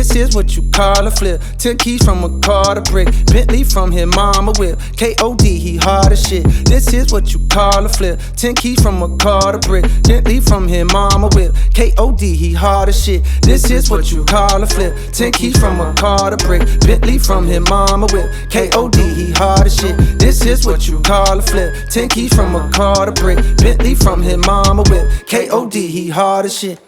This is what you call a flip. 10 keys from a car to brick. Bentley from his mama whip. K.O.D. he hard as shit. This is what you call a flip. 10 keys from a car to brick. Bentley from his mama whip. K.O.D. he hard as shit. This is what you call a flip. 10 keys from a car to brick. Bentley from his mama whip. K.O.D. he hard as shit. This is what you call a flip. 10 keys from a car to brick. Bentley from his mama whip. K.O.D. he hard as shit.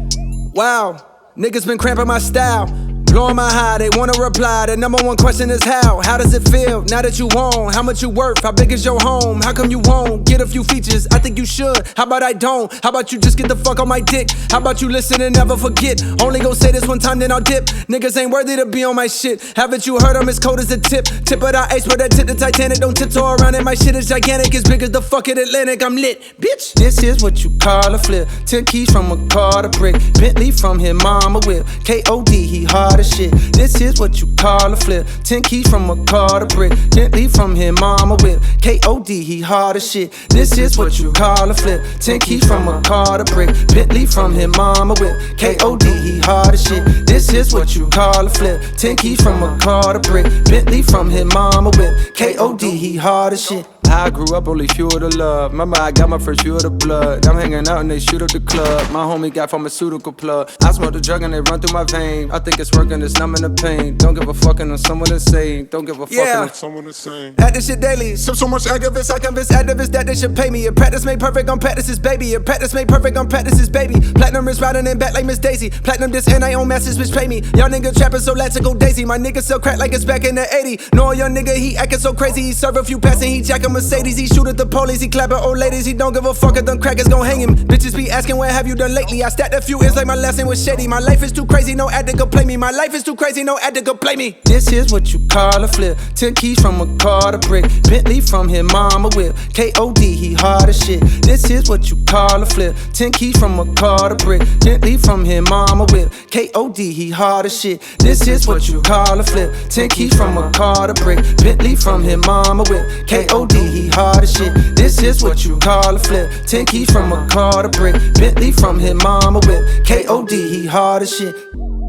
Wow, niggas been cramping my style. Blowing my high, they wanna reply. The number one question is how? How does it feel now that you own? How much you worth? How big is your home? How come you won't get a few features? I think you should. How about I don't? How about you just get the fuck on my dick? How about you listen and never forget? Only gon' say this one time, then I'll dip. Niggas ain't worthy to be on my shit. Haven't you heard I'm as cold as a tip? Tip of the iceberg that tip the Titanic. Don't tiptoe around it, my shit is gigantic. As big as the fucking Atlantic, I'm lit, bitch. This is what you call a flip. 10 keys from a car to brick. Bentley from his mama whip. K.O.D. he hard as shit. This is what you call a flip. 10 keys from a car to brick. Bentley from his mama whip. K.O.D. he hard as shit. This is what you call a flip. 10 keys from a car to brick. Bentley from his mama whip. K.O.D. he hard as shit. This is what you call a flip. 10 keys from a car to brick. Bentley from his mama whip. K.O.D. he hard as shit. I grew up only fuel to love. Remember I got my first fuel to blood. I'm hanging out and they shoot up the club. My homie got pharmaceutical plug. I smoke the drug and they run through my vein. I think it's working, it's numbing the pain. Don't give a fucking on someone insane. Don't give a fucking on someone insane. At this shit daily. So much activists, I convince activists that they should pay me. If practice made perfect, I'm practice's baby. If practice made perfect, I'm practice's baby. Platinum is riding in back like Miss Daisy. Platinum this and I own masters, bitch pay me. Y'all nigga trapping so let's go daisy. My nigga sell crack like it's back in the 80s. No young nigga, he acting so crazy. He serve a few passes, he jacking Mercedes. He shoot at the police, he clapping old ladies. He don't give a fuck if them crackers gon' hang him. Bitches be asking what have you done lately. I stacked a few ends like my last name was Shady. My life is too crazy, no addict could play me. My life is too crazy, no addict could play me. This is what you call a flip. 10 keys from a car to brick. Bentley from his mama whip. K.O.D. he hard as shit. This is what you call a flip. 10 keys from a car to brick. Bentley from his mama whip. K.O.D. he hard as shit. This is what you call a flip. 10 keys from a car to brick. Bentley from his mama whip. K.O.D. he hard as shit. This is what you call a flip. 10 keys from a car to brick. Bentley from his mama whip. K.O.D. he hard as shit.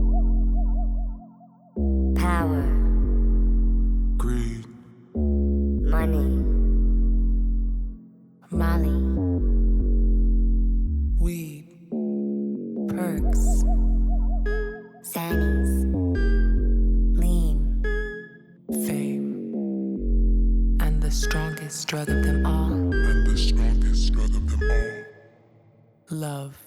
Power, Greed, money, Molly, Weed, perks, Sannies, lean, Fame, and the strongest drug of them all, and the strongest drug of them all. love.